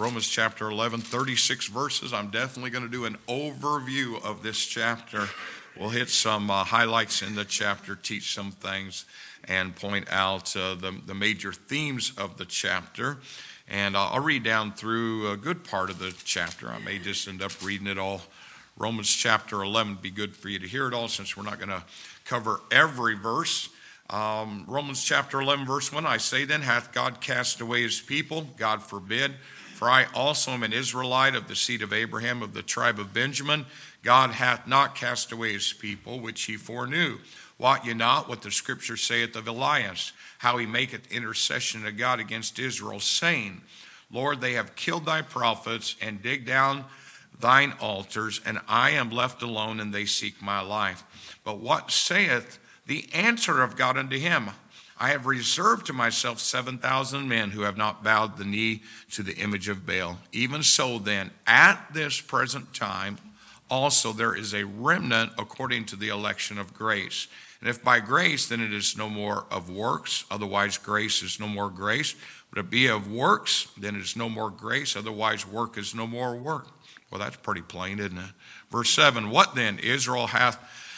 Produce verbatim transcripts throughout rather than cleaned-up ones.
Romans chapter eleven, thirty-six verses. I'm definitely going to do an overview of this chapter. We'll hit some uh, highlights in the chapter, teach some things, and point out uh, the, the major themes of the chapter. And uh, I'll read down through a good part of the chapter. I may just end up reading it all. Romans chapter eleven would be good for you to hear it all, since we're not going to cover every verse. Um, Romans chapter eleven, verse one, I say then, hath God cast away his people? God forbid. For I also am an Israelite of the seed of Abraham, of the tribe of Benjamin. God hath not cast away his people, which he foreknew. Wot ye not what the scripture saith of Elias, how he maketh intercession to God against Israel, saying, Lord, they have killed thy prophets and digged down thine altars, and I am left alone, and they seek my life. But what saith the answer of God unto him? I have reserved to myself seven thousand men who have not bowed the knee to the image of Baal. Even so then, at this present time, also there is a remnant according to the election of grace. And if by grace, then it is no more of works, otherwise grace is no more grace. But if it be of works, then it is no more grace, otherwise work is no more work. Well, that's pretty plain, isn't it? Verse seven, what then? Israel hath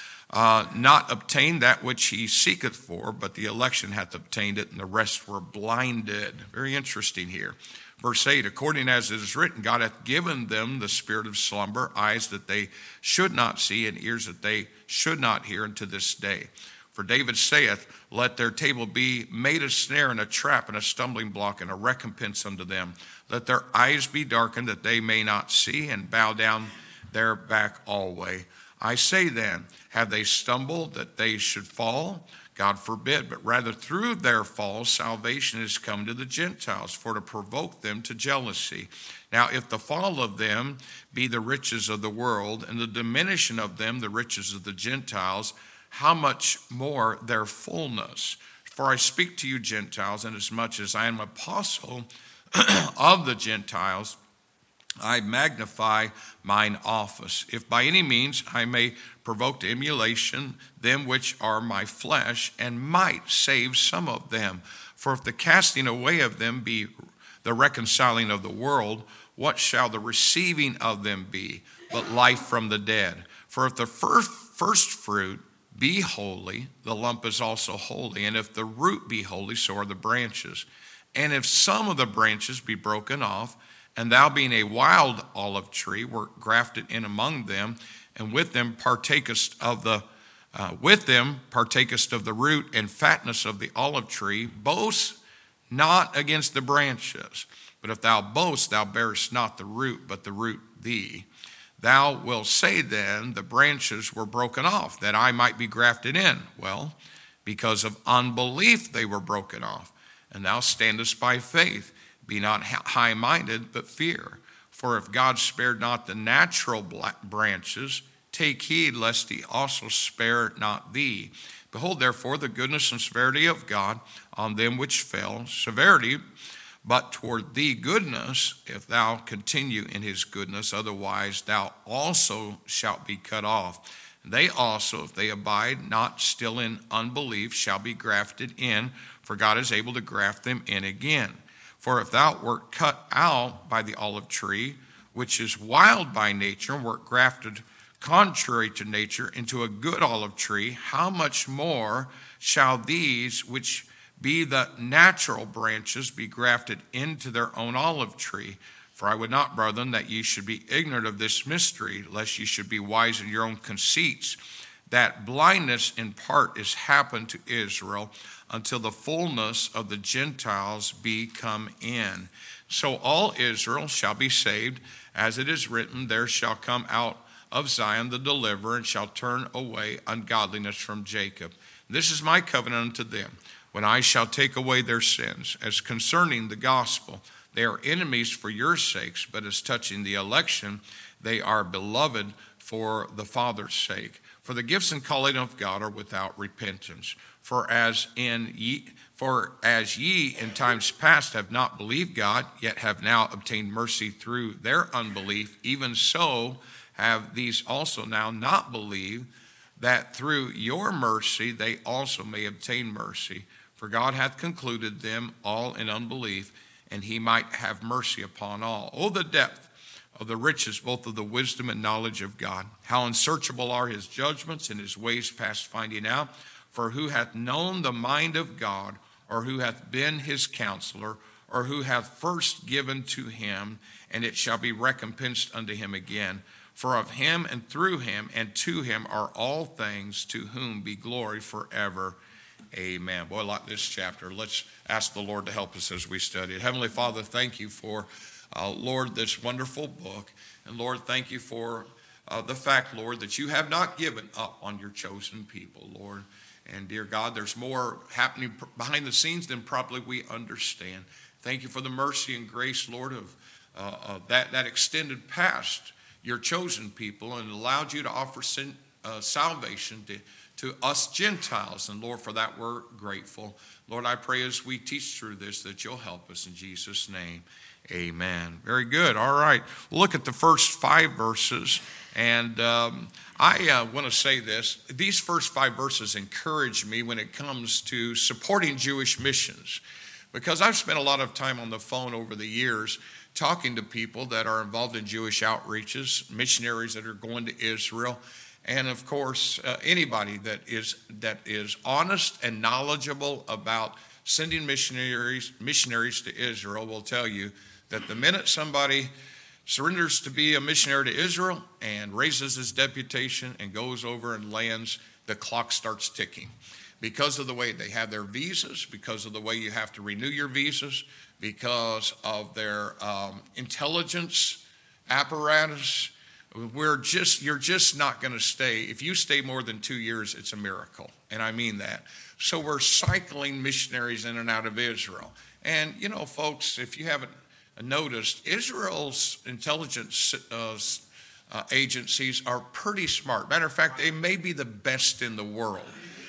uh, not obtained that which he seeketh for, but the election hath obtained it, and the rest were blinded. Very interesting here. Verse eight, according as it is written, God hath given them the spirit of slumber, eyes that they should not see, and ears that they should not hear unto this day. For David saith, let their table be made a snare and a trap and a stumbling block and a recompense unto them. Let their eyes be darkened that they may not see, and bow down their back alway. I say then, have they stumbled that they should fall? God forbid, but rather through their fall salvation is come to the Gentiles, for to provoke them to jealousy. Now if the fall of them be the riches of the world, and the diminishing of them the riches of the Gentiles, how much more their fullness? For I speak to you Gentiles, inasmuch as I am apostle of the Gentiles, I magnify mine office. If by any means I may provoke to emulation them which are my flesh, and might save some of them. For if the casting away of them be the reconciling of the world, what shall the receiving of them be, but life from the dead? For if the first, first fruit be holy, the lump is also holy. And if the root be holy, so are the branches. And if some of the branches be broken off, and thou being a wild olive tree wert grafted in among them, and with them partakest of the uh, with them partakest of the root and fatness of the olive tree, boast not against the branches. But if thou boast, thou bearest not the root, but the root thee. Thou wilt say then, the branches were broken off, that I might be grafted in. Well, because of unbelief they were broken off. And thou standest by faith. Be not high-minded, but fear. For if God spared not the natural branches, take heed lest he also spare not thee. Behold, therefore, the goodness and severity of God on them which fell, severity, but toward thee goodness, if thou continue in his goodness, otherwise thou also shalt be cut off. They also, if they abide not still in unbelief, shall be grafted in, for God is able to graft them in again. For if thou wert cut out by the olive tree, which is wild by nature, and wert grafted contrary to nature into a good olive tree, how much more shall these which be the natural branches be grafted into their own olive tree? For I would not, brethren, that ye should be ignorant of this mystery, lest ye should be wise in your own conceits, that blindness in part is happened to Israel, until the fullness of the Gentiles be come in. So all Israel shall be saved, as it is written, there shall come out of Zion the deliverer, and shall turn away ungodliness from Jacob. This is my covenant unto them, when I shall take away their sins. As concerning the gospel, they are enemies for your sakes, but as touching the election, they are beloved for the Father's sake. For the gifts and calling of God are without repentance. For as in ye, for as ye in times past have not believed God, yet have now obtained mercy through their unbelief, even so have these also now not believed, that through your mercy they also may obtain mercy. For God hath concluded them all in unbelief, and he might have mercy upon all. Oh, the depth of the riches, both of the wisdom and knowledge of God. How unsearchable are his judgments, and his ways past finding out. For who hath known the mind of God, or who hath been his counselor, or who hath first given to him, and it shall be recompensed unto him again. For of him and through him and to him are all things, to whom be glory forever. Amen. Boy, I like this chapter. Let's ask the Lord to help us as we study it. Heavenly Father, thank you for, uh, Lord, this wonderful book. And Lord, thank you for uh, the fact, Lord, that you have not given up on your chosen people, Lord. And dear God, there's more happening behind the scenes than probably we understand. Thank you for the mercy and grace, Lord, of uh, uh, that, that extended past your chosen people and allowed you to offer sin, uh, salvation to, to us Gentiles. And Lord, for that we're grateful. Lord, I pray as we teach through this that you'll help us in Jesus' name. Amen. Very good. All right. We'll look at the first five verses. And um, I uh, want to say this. These first five verses encourage me when it comes to supporting Jewish missions, because I've spent a lot of time on the phone over the years talking to people that are involved in Jewish outreaches, missionaries that are going to Israel, and of course, uh, anybody that is that is honest and knowledgeable about sending missionaries missionaries to Israel will tell you that the minute somebody surrenders to be a missionary to Israel and raises his deputation and goes over and lands, the clock starts ticking. Because of the way they have their visas, because of the way you have to renew your visas, because of their um, intelligence apparatus, we're just you're just not going to stay. If you stay more than two years, it's a miracle, and I mean that. So we're cycling missionaries in and out of Israel. And, you know, folks, if you haven't noticed, Israel's intelligence uh, uh, agencies are pretty smart. Matter of fact, they may be the best in the world.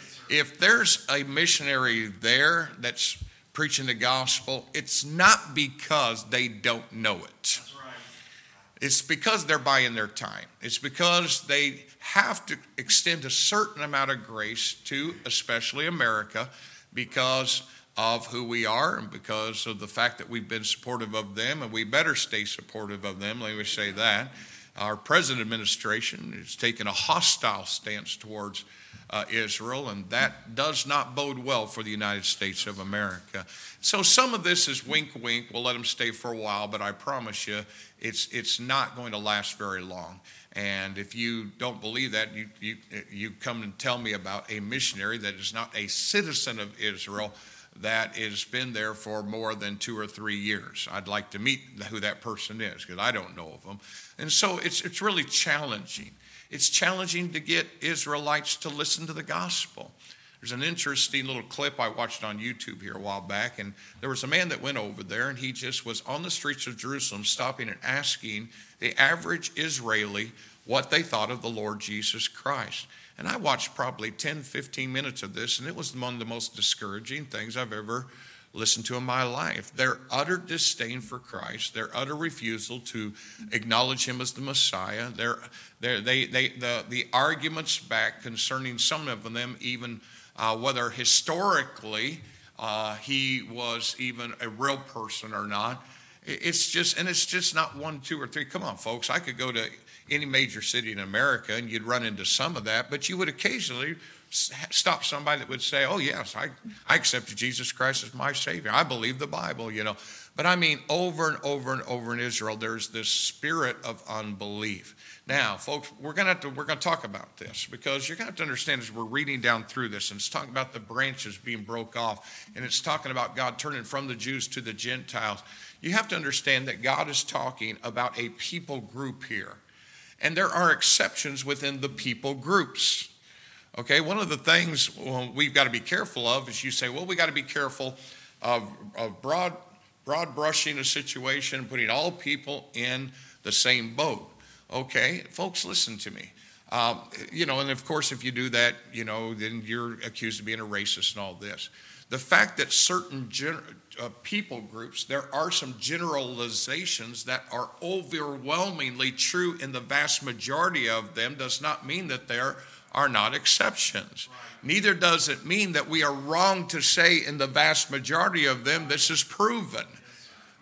If there's a missionary there that's preaching the gospel, it's not because they don't know it. That's right. It's because they're buying their time. It's because they have to extend a certain amount of grace to especially America because of who we are and because of the fact that we've been supportive of them, and we better stay supportive of them. Let me say that. Our present administration has taken a hostile stance towards uh, Israel, and that does not bode well for the United States of America. So some of this is wink, wink. We'll let them stay for a while, but I promise you it's it's not going to last very long. And if you don't believe that, you, you, you come and tell me about a missionary that is not a citizen of Israel that has been there for more than two or three years. I'd like to meet who that person is because I don't know of them. And so it's it's really challenging. It's challenging to get Israelites to listen to the gospel. There's an interesting little clip I watched on YouTube here a while back, and there was a man that went over there, and he just was on the streets of Jerusalem stopping and asking the average Israeli what they thought of the Lord Jesus Christ. And I watched probably ten, fifteen minutes of this, and it was one of the most discouraging things I've ever listened to in my life. Their utter disdain for Christ, their utter refusal to acknowledge him as the Messiah, their, their, they, they, the, the arguments back concerning some of them, even uh, whether historically uh, he was even a real person or not. It's just, and it's just not one, two, or three. Come on, folks. I could go to any major city in America and you'd run into some of that, but you would occasionally stop somebody that would say, oh, yes, I, I accepted Jesus Christ as my Savior. I believe the Bible, you know. But I mean, over and over and over in Israel, there's this spirit of unbelief. Now, folks, we're going to have to, we're going to talk about this because you're going to have to understand as we're reading down through this, and it's talking about the branches being broke off, and it's talking about God turning from the Jews to the Gentiles. You have to understand that God is talking about a people group here. And there are exceptions within the people groups. Okay, one of the things well, we've got to be careful of is you say, well, we got to be careful of, of broad, broad brushing a situation, putting all people in the same boat. Okay, folks, listen to me. Um, you know, and of course, if you do that, you know, then you're accused of being a racist and all this. The fact that certain gen- uh, people groups, there are some generalizations that are overwhelmingly true in the vast majority of them does not mean that there are not exceptions. Neither does it mean that we are wrong to say in the vast majority of them this is proven.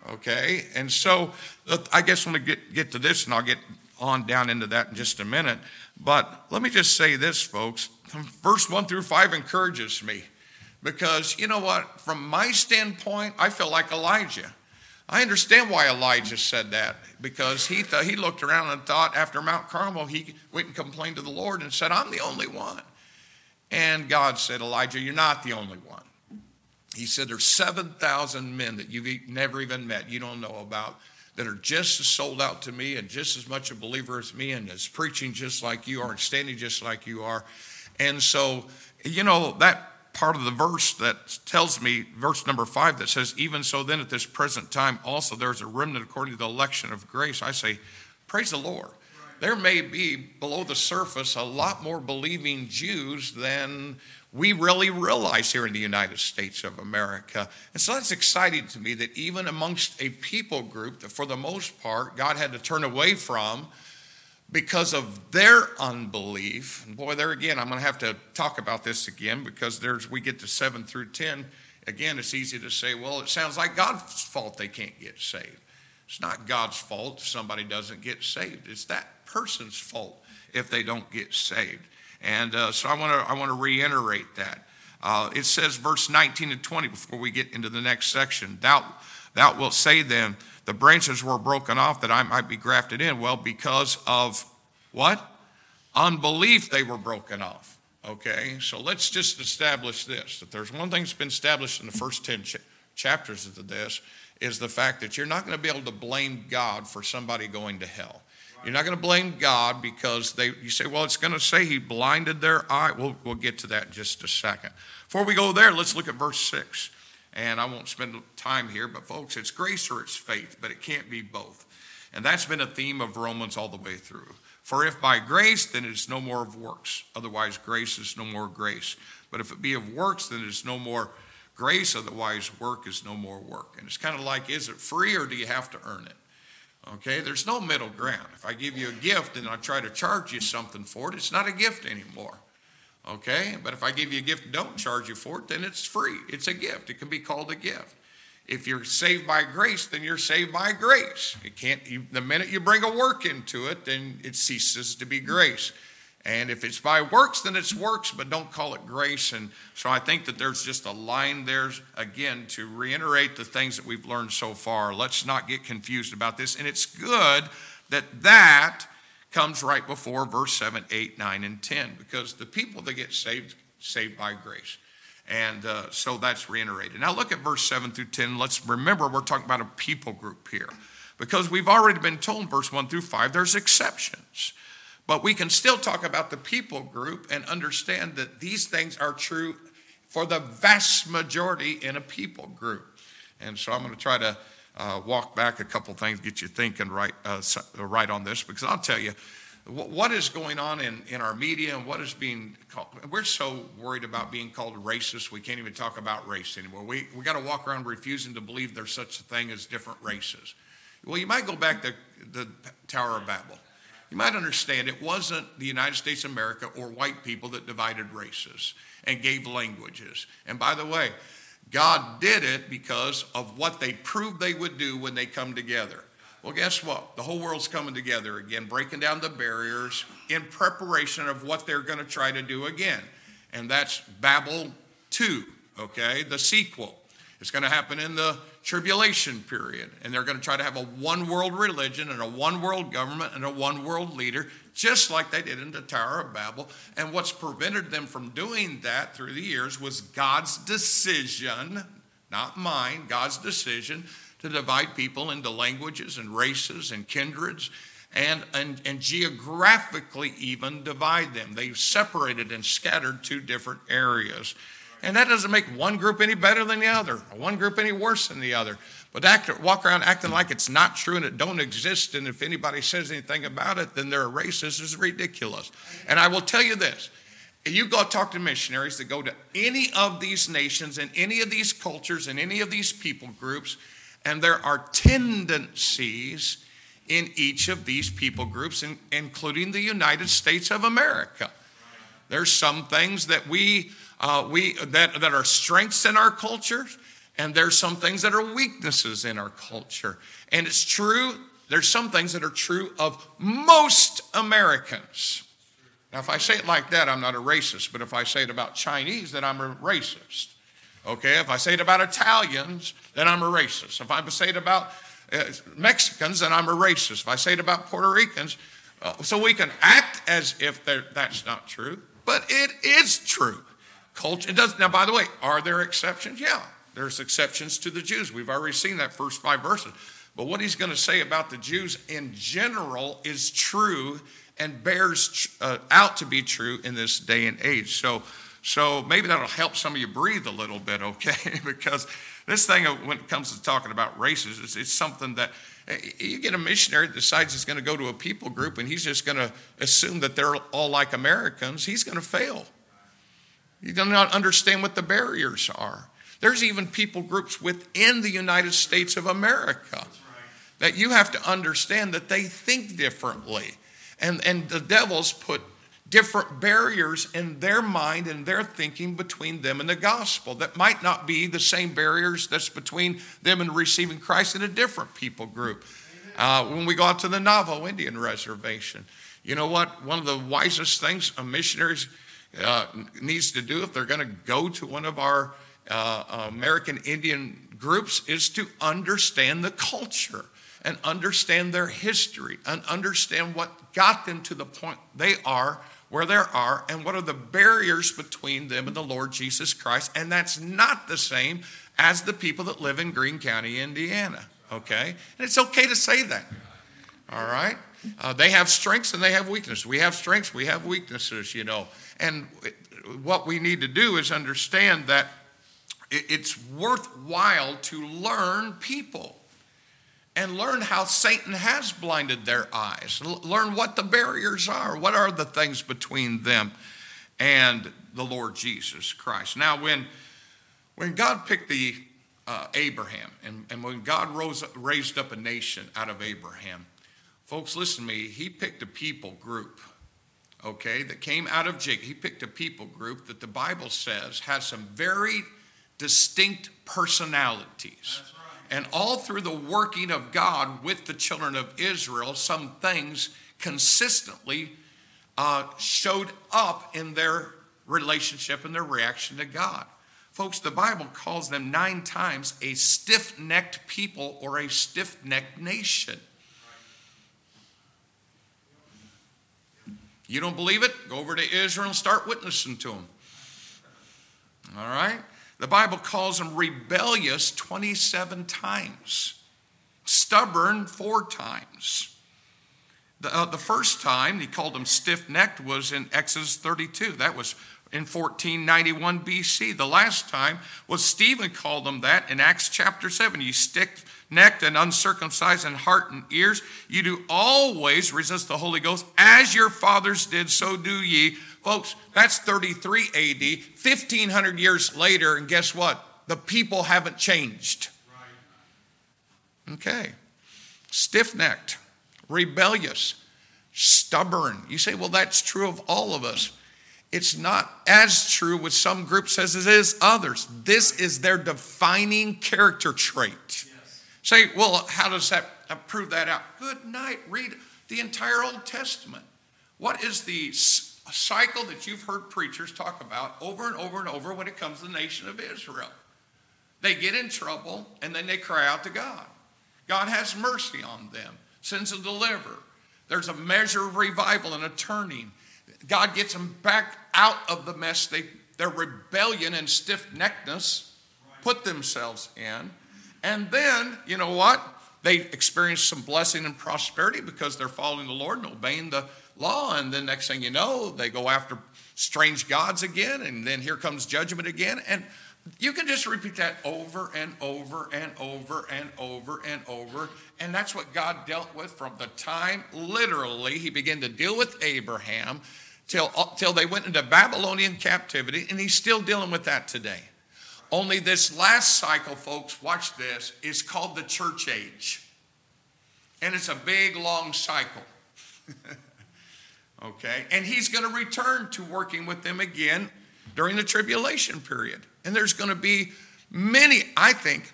Okay, and so uh, I guess when we get, get to this, and I'll get on down into that in just a minute, but let me just say this, folks. Verse one through five encourages me because, you know what, from my standpoint, I feel like Elijah. I understand why Elijah said that, because he th- he looked around and thought after Mount Carmel, he went and complained to the Lord and said, I'm the only one. And God said, Elijah, you're not the only one. He said, there's seven thousand men that you've never even met, you don't know about, that are just as sold out to me and just as much a believer as me and is preaching just like you are and standing just like you are. And so, you know, that part of the verse that tells me, verse number five, that says, even so then at this present time also there's a remnant according to the election of grace. I say, praise the Lord. There may be below the surface a lot more believing Jews than we really realize here in the United States of America. And so that's exciting to me that even amongst a people group that for the most part God had to turn away from because of their unbelief. And boy, there again, I'm going to have to talk about this again, because there's we get to seven through ten. Again, it's easy to say, well, it sounds like God's fault they can't get saved. It's not God's fault if somebody doesn't get saved. It's that person's fault if they don't get saved. And uh, so I want to I want to reiterate that. Uh, it says verse nineteen and twenty before we get into the next section. Thou, thou wilt say then, the branches were broken off that I might be grafted in. Well, because of what? Unbelief they were broken off. Okay, so let's just establish this. That there's one thing that's been established in the first ten ch- chapters of this is the fact that you're not going to be able to blame God for somebody going to hell. You're not going to blame God because they. You say, well, it's going to say he blinded their eye. We'll, we'll get to that in just a second. Before we go there, let's look at verse six. And I won't spend time here, but folks, it's grace or it's faith, but it can't be both. And that's been a theme of Romans all the way through. For if by grace, then it is no more of works. Otherwise, grace is no more grace. But if it be of works, then it is no more grace. Otherwise, work is no more work. And it's kind of like, is it free or do you have to earn it? Okay, there's no middle ground. If I give you a gift and I try to charge you something for it, it's not a gift anymore. Okay, but if I give you a gift and don't charge you for it, then it's free. It's a gift. It can be called a gift. If you're saved by grace, then you're saved by grace. It can't. You, the minute you bring a work into it, then it ceases to be grace. And if it's by works, then it's works, but don't call it grace. And so I think that there's just a line there, again, to reiterate the things that we've learned so far. Let's not get confused about this. And it's good that that comes right before verse seven, eight, nine, and ten, because the people that get saved, saved by grace. And uh, so that's reiterated. Now look at verse seven through ten. Let's remember we're talking about a people group here, because we've already been told verse one through five, there's exceptions. But we can still talk about the people group and understand that these things are true for the vast majority in a people group. And so I'm going to try to uh, walk back a couple things, get you thinking right, uh, right on this, because I'll tell you, what is going on in, in our media and what is being called, we're so worried about being called racist, we can't even talk about race anymore. We we got to walk around refusing to believe there's such a thing as different races. Well, you might go back to the Tower of Babel. You might understand it wasn't the United States of America or white people that divided races and gave languages. And by the way, God did it because of what they proved they would do when they come together. Well, guess what? The whole world's coming together again, breaking down the barriers in preparation of what they're going to try to do again. And that's Babel two, okay, the sequel. It's going to happen in the tribulation period. And they're going to try to have a one world religion and a one world government and a one world leader, just like they did in the Tower of Babel. And what's prevented them from doing that through the years was God's decision, not mine, God's decision to divide people into languages and races and kindreds and, and, and geographically even divide them. They separated and scattered two different areas. And that doesn't make one group any better than the other, or one group any worse than the other. But act, walk around acting like it's not true and it don't exist, and if anybody says anything about it, then they're a racist, is ridiculous. And I will tell you this, you go talk to missionaries that go to any of these nations and any of these cultures and any of these people groups, and there are tendencies in each of these people groups, in, including the United States of America. There's some things that we uh, we that, that are strengths in our culture And there's some things that are weaknesses in our culture. And it's true, there's some things that are true of most Americans. Now, if I say it like that, I'm not a racist. But if I say it about Chinese, then I'm a racist. Okay, if I say it about Italians, then I'm a racist. If I say it about uh, Mexicans, then I'm a racist. If I say it about Puerto Ricans, uh, so we can act as if that's not true, but it is true. Culture, it does. Now, by the way, are there exceptions? Yeah, there's exceptions to the Jews. We've already seen that first five verses. But what he's going to say about the Jews in general is true and bears uh, out to be true in this day and age. So, so maybe that'll help some of you breathe a little bit, okay? Because this thing, when it comes to talking about races, it's, it's something that you get a missionary that decides he's going to go to a people group and he's just going to assume that they're all like Americans. He's going to fail. He does not understand what the barriers are. There's even people groups within the United States of America that you have to understand that they think differently. And, and the devil's put different barriers in their mind and their thinking between them and the gospel that might not be the same barriers that's between them and receiving Christ in a different people group. Uh, when we go out to the Navajo Indian Reservation, you know what? One of the wisest things a missionary uh, needs to do if they're going to go to one of our uh, American Indian groups is to understand the culture and understand their history and understand what got them to the point they are, where they are, and what are the barriers between them and the Lord Jesus Christ. And that's not the same as the people that live in Greene County, Indiana, okay? And it's okay to say that, all right? Uh, they have strengths and they have weaknesses. We have strengths, we have weaknesses, you know. And what we need to do is understand that it's worthwhile to learn people and learn how Satan has blinded their eyes. Learn what the barriers are. What are the things between them and the Lord Jesus Christ? Now, when, when God picked the uh, Abraham, and, and when God rose, raised up a nation out of Abraham, folks, listen to me, he picked a people group, okay, that came out of Jacob. He picked a people group that the Bible says has some very distinct personalities. And all through the working of God with the children of Israel, some things consistently uh, showed up in their relationship and their reaction to God. Folks, the Bible calls them nine times a stiff-necked people or a stiff-necked nation. You don't believe it? Go over to Israel and start witnessing to them. All right? The Bible calls them rebellious twenty-seven times, stubborn four times. The, uh, the first time he called them stiff-necked was in Exodus thirty-two. That was in fourteen ninety-one B C. The last time was Stephen called them that in Acts chapter seven. You stiff-necked and uncircumcised in heart and ears. You do always resist the Holy Ghost. As your fathers did, so do ye. Folks, that's thirty-three A D, fifteen hundred years later, and guess what? The people haven't changed. Okay. Stiff-necked, rebellious, stubborn. You say, well, that's true of all of us. It's not as true with some groups as it is others. This is their defining character trait. Yes. Say, well, how does that prove that out? Good night. Read the entire Old Testament. What is the cycle that you've heard preachers talk about over and over and over when it comes to the nation of Israel? They get in trouble and then they cry out to God. God has mercy on them, sends a deliverer. There's a measure of revival and a turning. God gets them back out of the mess they, their rebellion and stiff-neckedness put themselves in. And then, you know what? They experience some blessing and prosperity because they're following the Lord and obeying the law. And then next thing you know, they go after strange gods again. And then here comes judgment again. And you can just repeat that over and over and over and over and over. And that's what God dealt with from the time, literally, he began to deal with Abraham till, till they went into Babylonian captivity. And he's still dealing with that today. Only this last cycle, folks, watch this, is called the church age. And it's a big, long cycle. Okay? And he's going to return to working with them again during the tribulation period. And there's going to be Many, I think,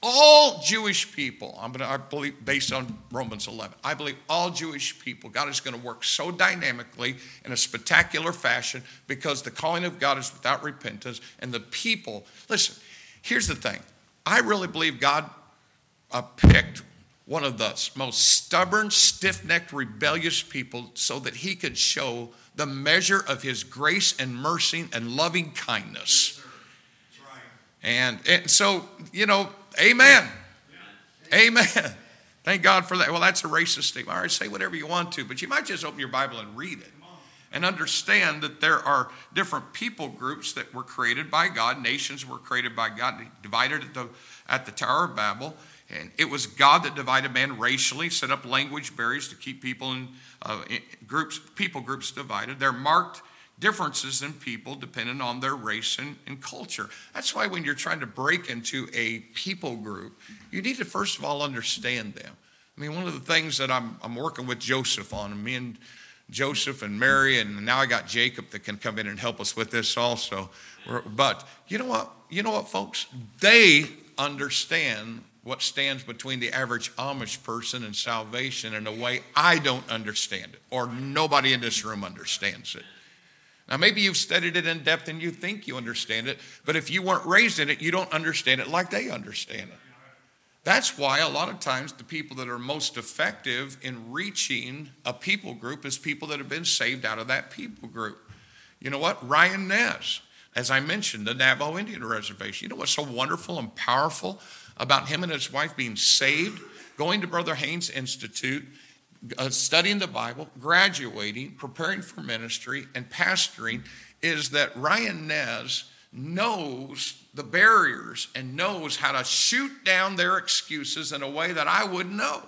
all Jewish people, I'm gonna, I believe, based on Romans eleven, I believe all Jewish people, God is going to work so dynamically in a spectacular fashion because the calling of God is without repentance, and the people, listen, here's the thing. I really believe God uh, picked one of the most stubborn, stiff-necked, rebellious people so that he could show the measure of his grace and mercy and loving kindness. Yes, that's right. And, and so, you know, amen. Yeah. Amen. Thank God for that. Well, that's a racist statement. All right, say whatever you want to, but you might just open your Bible and read it and understand that there are different people groups that were created by God. Nations were created by God, divided at the, at the Tower of Babel. And it was God that divided man racially, set up language barriers to keep people in, uh, in groups, people groups divided. There are marked differences in people depending on their race and, and culture. That's why when you're trying to break into a people group, you need to first of all understand them. I mean, one of the things that I'm, I'm working with Joseph on, and me and Joseph and Mary, and now I got Jacob that can come in and help us with this also. But you know what? You know what, folks? They understand what stands between the average Amish person and salvation in a way I don't understand it, or nobody in this room understands it. Now, maybe you've studied it in depth and you think you understand it, but if you weren't raised in it, you don't understand it like they understand it. That's why a lot of times the people that are most effective in reaching a people group is people that have been saved out of that people group. You know what? Ryan Nez, as I mentioned, the Navajo Indian Reservation. You know what's so wonderful and powerful about him and his wife being saved, going to Brother Haynes Institute, uh, studying the Bible, graduating, preparing for ministry, and pastoring, is that Ryan Nez knows the barriers and knows how to shoot down their excuses in a way that I wouldn't know.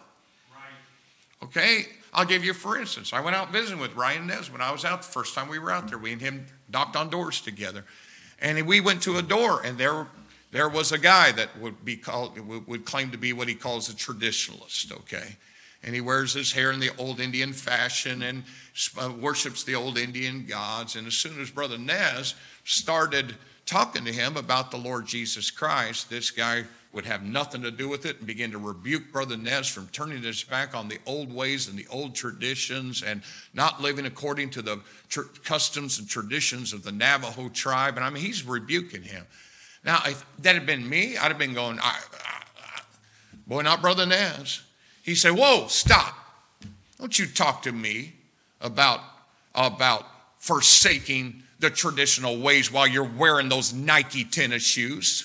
Right. Okay? I'll give you, for instance, I went out visiting with Ryan Nez when I was out the first time we were out there. We and him knocked on doors together. And we went to a door, and there There was a guy that would be called, would claim to be what he calls a traditionalist, okay? And he wears his hair in the old Indian fashion and worships the old Indian gods. And as soon as Brother Nez started talking to him about the Lord Jesus Christ, this guy would have nothing to do with it and begin to rebuke Brother Nez from turning his back on the old ways and the old traditions and not living according to the tr- customs and traditions of the Navajo tribe. And I mean, he's rebuking him. Now, if that had been me, I'd have been going, I, I, I, boy, not Brother Nez. He said, whoa, stop. Don't you talk to me about, about forsaking the traditional ways while you're wearing those Nike tennis shoes.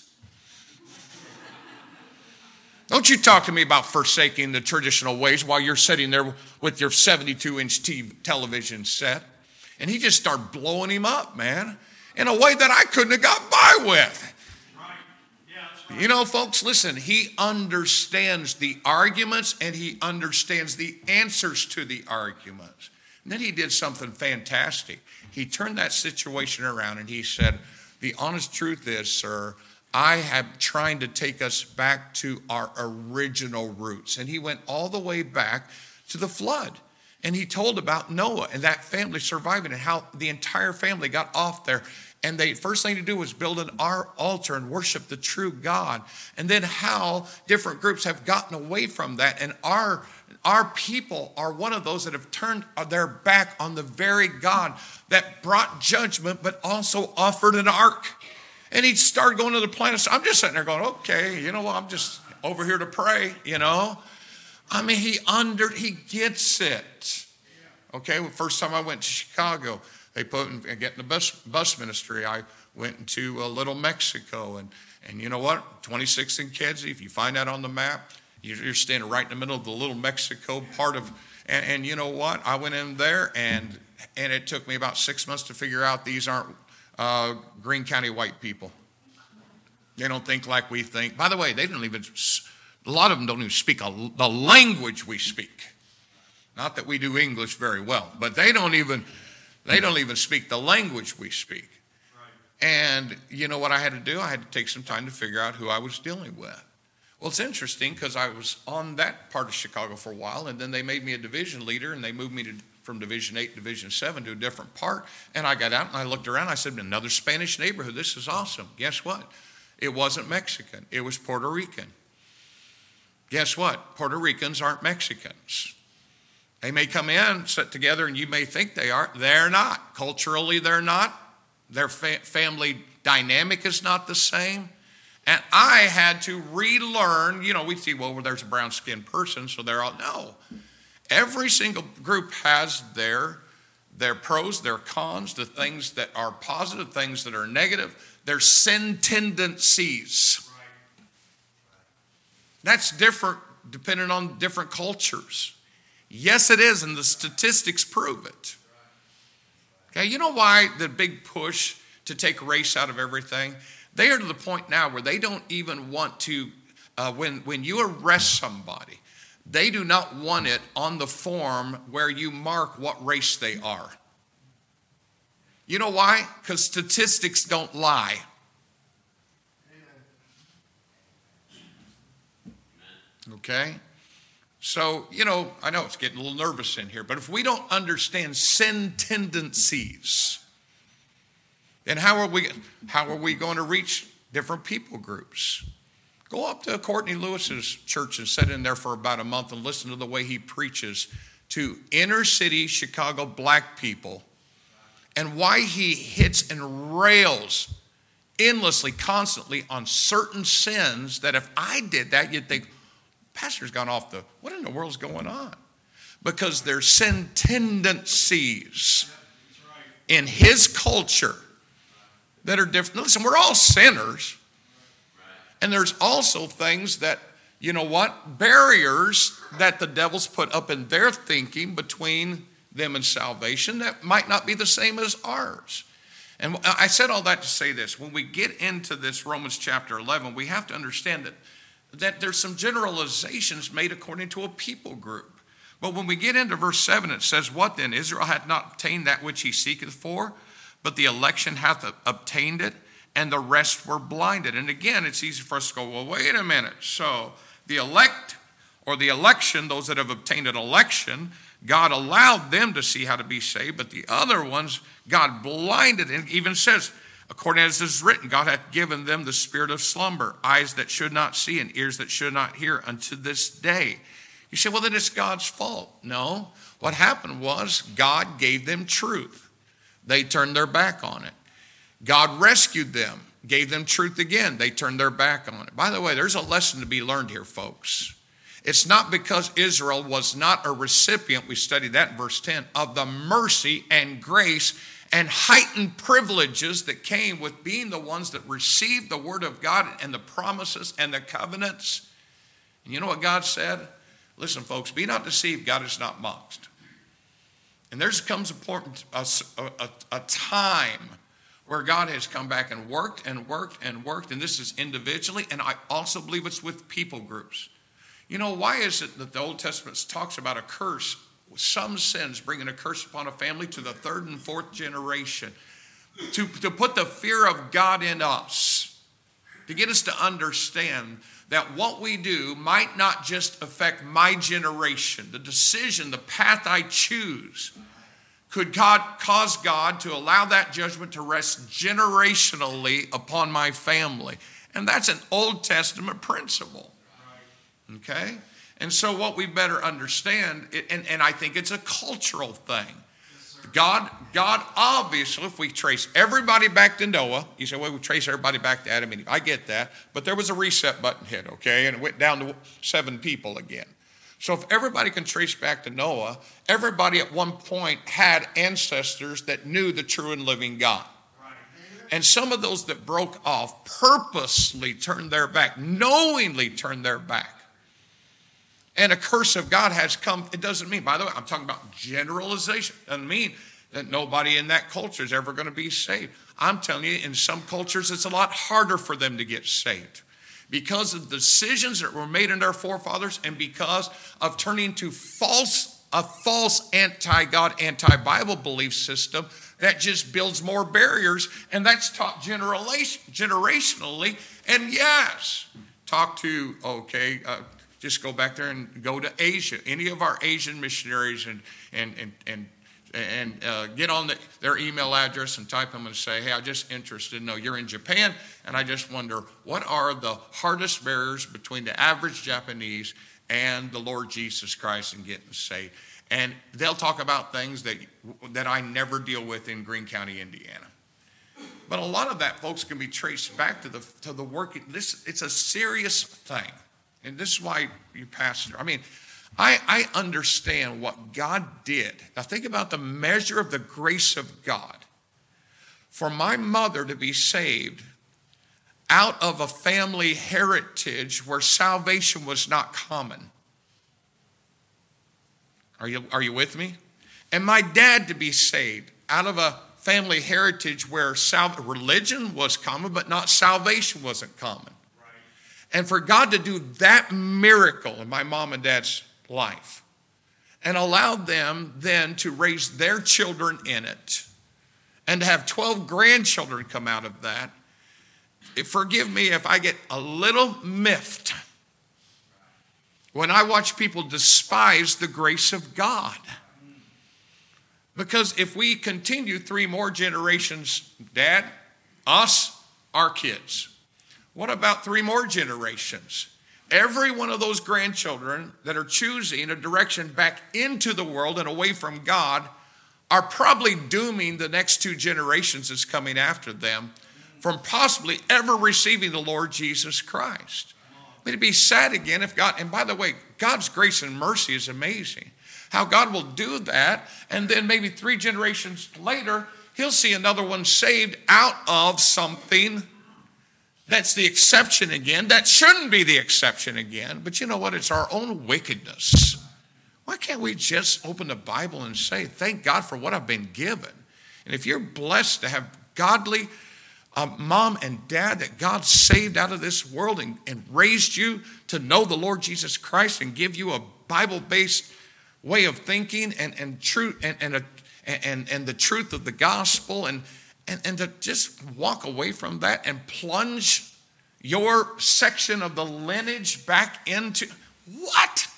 Don't you talk to me about forsaking the traditional ways while you're sitting there with your seventy-two inch T V television set. And he just started blowing him up, man, in a way that I couldn't have got by with. You know, folks, listen, he understands the arguments and he understands the answers to the arguments. And then he did something fantastic. He turned that situation around and he said, the honest truth is, sir, I have trying to take us back to our original roots. And he went all the way back to the flood. And he told about Noah and that family surviving and how the entire family got off there. And the first thing to do was build an altar and worship the true God. And then how different groups have gotten away from that. And our, our people are one of those that have turned their back on the very God that brought judgment, but also offered an ark. And he started going to the planet. So I'm just sitting there going, okay, you know what? I'm just over here to pray, you know. I mean, he under he gets it. Okay, well, first time I went to Chicago, they put in getting the bus bus ministry. I went into uh, Little Mexico, and and you know what? twenty-sixth and Kedzie. If you find that on the map, you're standing right in the middle of the Little Mexico part of. And, and you know what? I went in there, and and it took me about six months to figure out these aren't uh, Greene County white people. They don't think like we think. By the way, they don't even. A lot of them don't even speak a, the language we speak. Not that we do English very well, but they don't even they don't even speak the language we speak. Right. And you know what I had to do? I had to take some time to figure out who I was dealing with. Well, it's interesting because I was on that part of Chicago for a while, and then they made me a division leader, and they moved me to, from Division eight, Division seven to a different part. And I got out, and I looked around. I said, another Spanish neighborhood. This is awesome. Guess what? It wasn't Mexican. It was Puerto Rican. Guess what? Puerto Ricans aren't Mexicans. They may come in, sit together, and you may think they are. They're not. Culturally, they're not. Their fa- family dynamic is not the same. And I had to relearn, you know, we see, well, there's a brown-skinned person, so they're all, no. Every single group has their, their pros, their cons, the things that are positive, things that are negative, their sin tendencies. That's different depending on different cultures. Yes, it is, and the statistics prove it. Okay, you know why the big push to take race out of everything? They are to the point now where they don't even want to, uh, when, when you arrest somebody, they do not want it on the form where you mark what race they are. You know why? Because statistics don't lie. Okay? So, you know, I know it's getting a little nervous in here, but if we don't understand sin tendencies, then how are we, how are we going to reach different people groups? Go up to Courtney Lewis's church and sit in there for about a month and listen to the way he preaches to inner city Chicago black people and why he hits and rails endlessly, constantly on certain sins that if I did that, you'd think, Pastor's gone off the, what in the world's going on? Because there's sin tendencies in his culture that are different. Listen, we're all sinners. And there's also things that, you know what, barriers that the devil's put up in their thinking between them and salvation that might not be the same as ours. And I said all that to say this. When we get into this Romans chapter eleven, we have to understand that that there's some generalizations made according to a people group. But when we get into verse seven, it says, what then? Israel hath not obtained that which he seeketh for, but the election hath obtained it, and the rest were blinded. And again, it's easy for us to go, well, wait a minute. So the elect, or the election, those that have obtained an election, God allowed them to see how to be saved, but the other ones, God blinded. And even says, according as it is written, God hath given them the spirit of slumber, eyes that should not see and ears that should not hear unto this day. You say, well, then it's God's fault. No. What happened was God gave them truth. They turned their back on it. God rescued them, gave them truth again. They turned their back on it. By the way, there's a lesson to be learned here, folks. It's not because Israel was not a recipient, we studied that in verse ten, of the mercy and grace and heightened privileges that came with being the ones that received the word of God and the promises and the covenants. And you know what God said? Listen, folks, be not deceived, God is not mocked. And there comes a, point, a, a, a time where God has come back and worked and worked and worked, and this is individually, and I also believe it's with people groups. You know, why is it that the Old Testament talks about a curse? Some sins bringing a curse upon a family to the third and fourth generation. To, to put the fear of God in us. To get us to understand that what we do might not just affect my generation. The decision, the path I choose. Could God cause God to allow that judgment to rest generationally upon my family? And that's an Old Testament principle. Okay? And so what we better understand, and, and I think it's a cultural thing. God, God obviously, if we trace everybody back to Noah, you say, well, we trace everybody back to Adam and Eve. I get that. But there was a reset button hit, okay? And it went down to seven people again. So if everybody can trace back to Noah, everybody at one point had ancestors that knew the true and living God. And some of those that broke off purposely turned their back, knowingly turned their back. And a curse of God has come. It doesn't mean, by the way, I'm talking about generalization. It doesn't mean that nobody in that culture is ever going to be saved. I'm telling you, in some cultures, it's a lot harder for them to get saved. Because of the decisions that were made in their forefathers and because of turning to false, a false anti-God, anti-Bible belief system that just builds more barriers. And that's taught generation, generationally. And yes, talk to, okay, uh, just go back there and go to Asia. Any of our Asian missionaries and, and, and, and and uh, get on the, their email address and type them and say, hey, I'm just interested. No, you're in Japan, and I just wonder, what are the hardest barriers between the average Japanese and the Lord Jesus Christ and getting saved? And they'll talk about things that that I never deal with in Greene County, Indiana. But a lot of that, folks, can be traced back to the to the work. This it's a serious thing, and this is why you pastor. I mean, I, I understand what God did. Now think about the measure of the grace of God. For my mother to be saved out of a family heritage where salvation was not common. Are you, are you with me? And my dad to be saved out of a family heritage where sal- religion was common, but not salvation wasn't common. Right. And for God to do that miracle in my mom and dad's life and allowed them then to raise their children in it and to have twelve grandchildren come out of that, forgive me if I get a little miffed when I watch people despise the grace of God. Because if we continue three more generations, Dad, us, our kids, what about three more generations? Every one of those grandchildren that are choosing a direction back into the world and away from God are probably dooming the next two generations that's coming after them from possibly ever receiving the Lord Jesus Christ. I mean, it'd be sad again if God, and by the way, God's grace and mercy is amazing. How God will do that, and then maybe three generations later, he'll see another one saved out of something that's the exception again. That shouldn't be the exception again. But you know what? It's our own wickedness. Why can't we just open the Bible and say, thank God for what I've been given? And if you're blessed to have godly uh, mom and dad that God saved out of this world and, and raised you to know the Lord Jesus Christ and give you a Bible-based way of thinking and, and truth and, and, a, and, and the truth of the gospel and, and, and to just walk away from that and plunge your section of the lineage back into, what?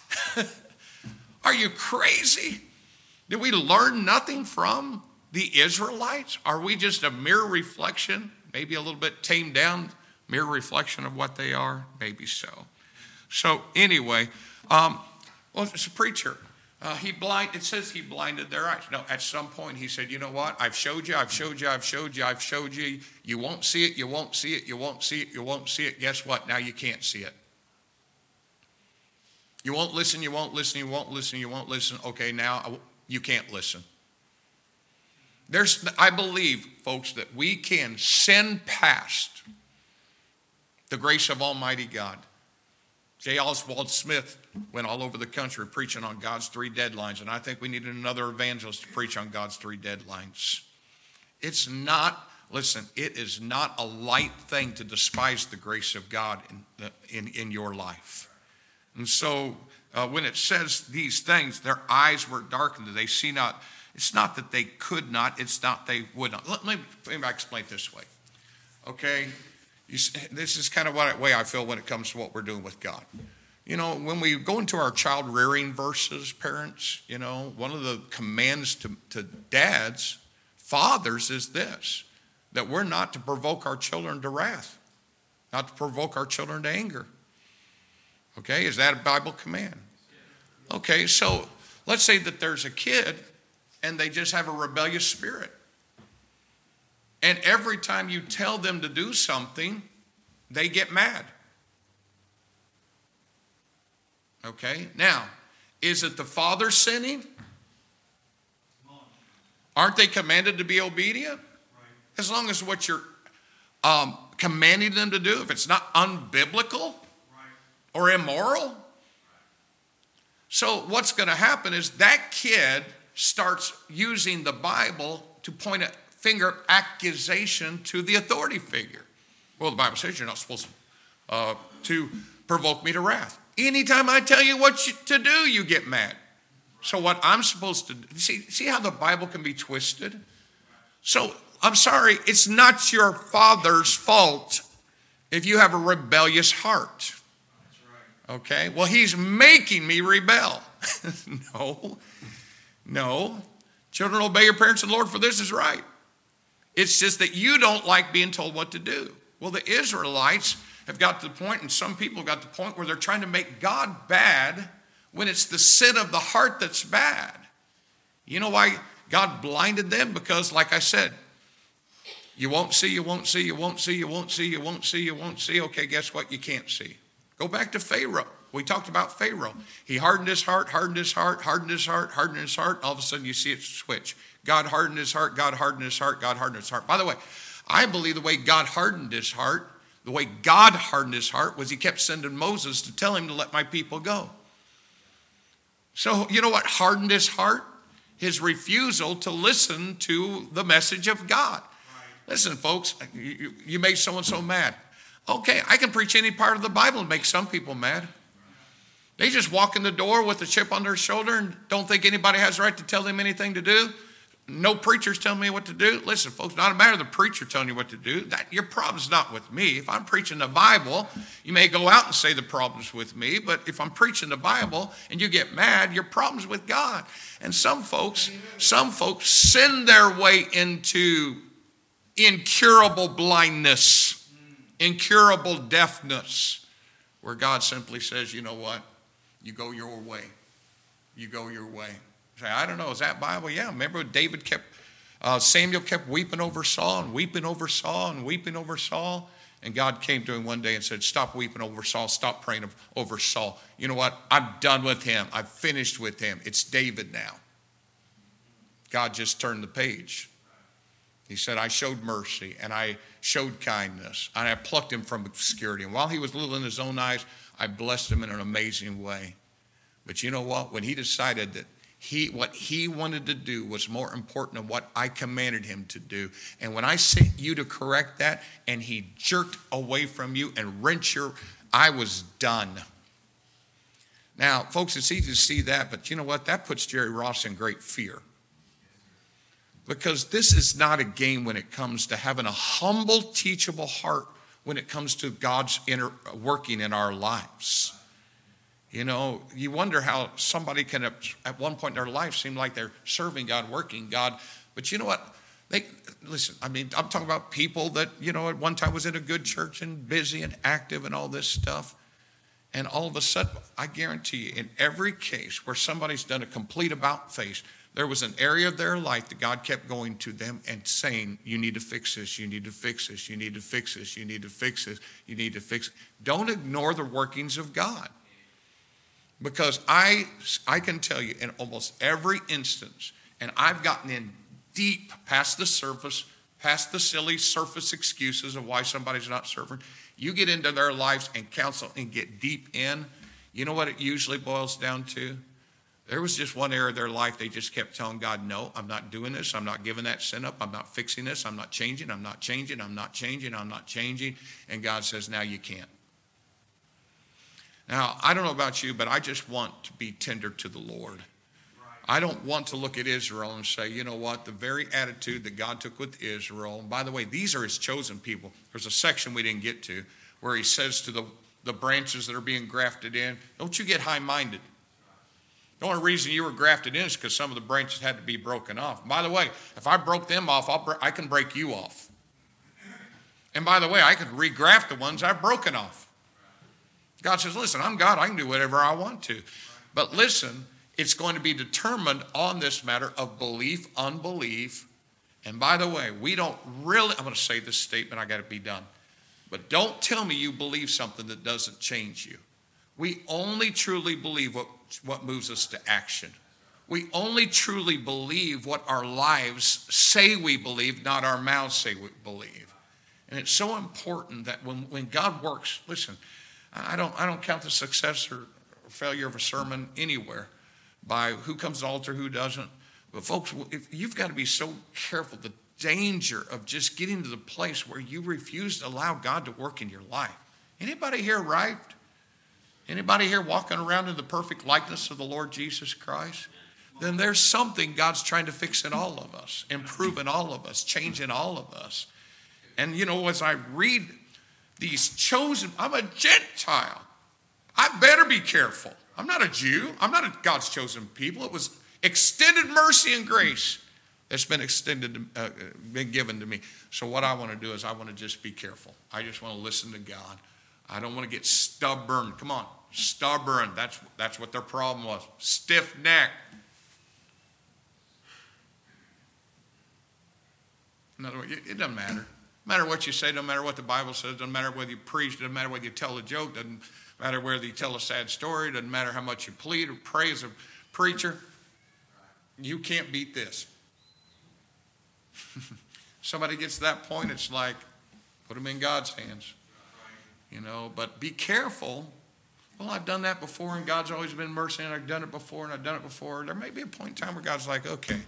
Are you crazy? Did we learn nothing from the Israelites? Are we just a mere reflection, maybe a little bit tamed down, mere reflection of what they are? Maybe so. So anyway, um, well, it's a preacher. Uh, he blind. It says he blinded their eyes. No, at some point he said, you know what? I've showed you, I've showed you, I've showed you, I've showed you. You won't see it, you won't see it, you won't see it, you won't see it. Guess what? Now you can't see it. You won't listen, you won't listen, you won't listen, you won't listen. Okay, now you can't listen. There's, I believe, folks, that we can sin past the grace of Almighty God. J. Oswald Smith went all over the country preaching on God's three deadlines, and I think we needed another evangelist to preach on God's three deadlines. It's not, listen, it is not a light thing to despise the grace of God in, in, in your life. And so uh, when it says these things, their eyes were darkened, they see not. It's not that they could not, it's not they would not. Let me, let me explain it this way, okay? You, this is kind of what way I feel when it comes to what we're doing with God. You know, when we go into our child rearing verses, parents, you know, one of the commands to, to dads, fathers, is this, that we're not to provoke our children to wrath, not to provoke our children to anger. Okay, is that a Bible command? Okay, so let's say that there's a kid and they just have a rebellious spirit. And every time you tell them to do something, they get mad. Okay, now, is it the father sinning? Aren't they commanded to be obedient? As long as what you're um, commanding them to do, if it's not unbiblical or immoral. So what's going to happen is that kid starts using the Bible to point a finger accusation to the authority figure. Well, the Bible says you're not supposed to, uh, to provoke me to wrath. Anytime I tell you what you, to do, you get mad. So what I'm supposed to do, see, see how the Bible can be twisted? So I'm sorry, it's not your father's fault if you have a rebellious heart. Okay, well, he's making me rebel. No, no. Children, obey your parents and Lord, for this is right. It's just that you don't like being told what to do. Well, the Israelites have got to the point, and some people have got to the point where they're trying to make God bad when it's the sin of the heart that's bad. You know why God blinded them? Because, like I said, you won't see, you won't see, you won't see, you won't see, you won't see, you won't see. Okay, guess what? You can't see. Go back to Pharaoh. We talked about Pharaoh. He hardened his heart, hardened his heart, hardened his heart, hardened his heart. All of a sudden you see it switch. God hardened his heart, God hardened his heart, God hardened his heart. By the way, I believe the way God hardened his heart, the way God hardened his heart was he kept sending Moses to tell him to let my people go. So you know what hardened his heart? His refusal to listen to the message of God. Listen, folks, you, you made so-and-so mad. Okay, I can preach any part of the Bible and make some people mad. They just walk in the door with a chip on their shoulder and don't think anybody has the right to tell them anything to do. No preacher's telling me what to do. Listen, folks, not a matter of the preacher telling you what to do. That, your problem's not with me. If I'm preaching the Bible, you may go out and say the problem's with me, but if I'm preaching the Bible and you get mad, your problem's with God. And some folks, some folks send their way into incurable blindness, incurable deafness, where God simply says, you know what? You go your way. You go your way. Say, I don't know, is that Bible? Yeah, remember David kept, uh, Samuel kept weeping over Saul and weeping over Saul and weeping over Saul. And God came to him one day and said, stop weeping over Saul. Stop praying over Saul. You know what? I'm done with him. I've finished with him. It's David now. God just turned the page. He said, I showed mercy and I showed kindness and I plucked him from obscurity. And while he was little in his own eyes, I blessed him in an amazing way. But you know what? When he decided that he, what he wanted to do was more important than what I commanded him to do. And when I sent you to correct that and he jerked away from you and wrenched your, I was done. Now, folks, it's easy to see that, but you know what? That puts Jerry Ross in great fear. Because this is not a game when it comes to having a humble, teachable heart when it comes to God's inner working in our lives. You know, you wonder how somebody can, at one point in their life, seem like they're serving God, working God. But you know what? They listen, I mean, I'm talking about people that, you know, at one time was in a good church and busy and active and all this stuff. And all of a sudden, I guarantee you, in every case where somebody's done a complete about face, there was an area of their life that God kept going to them and saying, you need to fix this, you need to fix this, you need to fix this, you need to fix this, you need to fix it. Don't ignore the workings of God. Because I, I can tell you in almost every instance, and I've gotten in deep past the surface, past the silly surface excuses of why somebody's not serving. You get into their lives and counsel and get deep in, you know what it usually boils down to? There was just one area of their life they just kept telling God, no, I'm not doing this. I'm not giving that sin up. I'm not fixing this. I'm not changing. I'm not changing. I'm not changing. I'm not changing. And God says, now you can't. Now, I don't know about you, but I just want to be tender to the Lord. I don't want to look at Israel and say, you know what, the very attitude that God took with Israel, and by the way, these are his chosen people. There's a section we didn't get to where he says to the, the branches that are being grafted in, don't you get high-minded. The only reason you were grafted in is because some of the branches had to be broken off. By the way, if I broke them off, I'll, I can break you off. And by the way, I can regraft the ones I've broken off. God says, listen, I'm God. I can do whatever I want to. But listen, it's going to be determined on this matter of belief, unbelief. And by the way, we don't really, I'm going to say this statement, I got to be done. But don't tell me you believe something that doesn't change you. We only truly believe what, what moves us to action. We only truly believe what our lives say we believe, not our mouths say we believe. And it's so important that when, when God works, listen, I don't, I don't count the success or failure of a sermon anywhere by who comes to the altar, who doesn't. But folks, if, you've got to be so careful, the danger of just getting to the place where you refuse to allow God to work in your life. Anybody here arrived? Anybody here walking around in the perfect likeness of the Lord Jesus Christ? Then there's something God's trying to fix in all of us, improve in all of us, change in all of us. And you know, as I read these chosen, I'm a Gentile. I better be careful. I'm not a Jew. I'm not a God's chosen people. It was Extended mercy and grace that's been extended, uh, been given to me. So what I want to do is I want to just be careful. I just want to listen to God. I don't want to get stubborn. Come on, stubborn. That's, that's what their problem was. Stiff neck. In other words, it doesn't matter. No matter what you say, no matter what the Bible says, doesn't matter whether you preach, doesn't matter whether you tell a joke, doesn't matter whether you tell a sad story, doesn't matter how much you plead or pray as a preacher. You can't beat this. Somebody gets to that point, it's like, put them in God's hands. You know, but be careful. Well, I've done that before, and God's always been mercy, and I've done it before, and I've done it before. There may be a point in time where God's like, okay.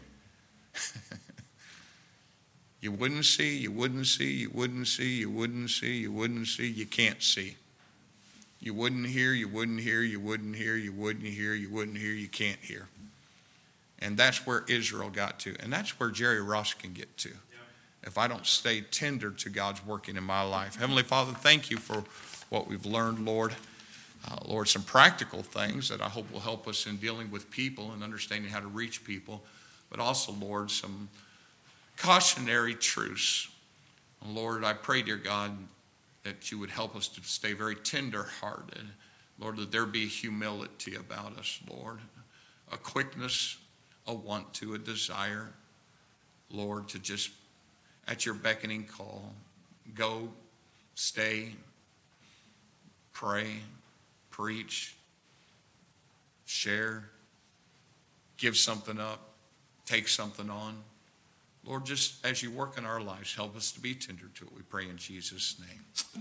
You wouldn't see, you wouldn't see, you wouldn't see, you wouldn't see, you wouldn't see, you can't see. You wouldn't hear, you wouldn't hear, you wouldn't hear, you wouldn't hear, you wouldn't hear, you can't hear. And that's where Israel got to. And that's where Jerry Ross can get to. If I don't stay tender to God's working in my life. Heavenly Father, thank you for what we've learned, Lord. Uh, Lord, some practical things that I hope will help us in dealing with people and understanding how to reach people. But also, Lord, some cautionary truths. And Lord, I pray, dear God, that you would help us to stay very tender-hearted. Lord, that there be humility about us, Lord. A quickness, a want to, a desire, Lord, to just, at your beckoning call, go, stay, pray, preach, share, give something up, take something on. Lord, just as you work in our lives, help us to be tender to it. We pray in Jesus' name.